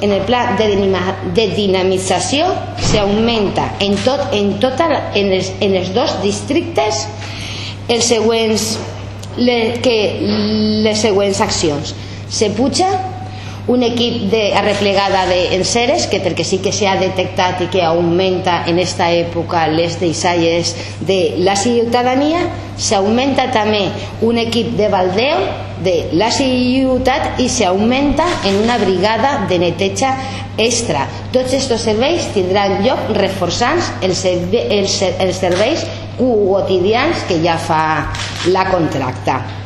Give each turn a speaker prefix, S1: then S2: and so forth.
S1: en el pla de dinamització s'augmenta en els dos districtes les següents accions. Se puja un equip arreplegada d'enceres, que perquè sí que s'ha detectat i que augmenta en esta època les deixalles de la ciutadania, s'augmenta també un equip de baldeo de la ciutat i s'augmenta en una brigada de neteja extra. Tots aquests serveis tindran lloc reforçant els serveis quotidians que ja fa la contracta.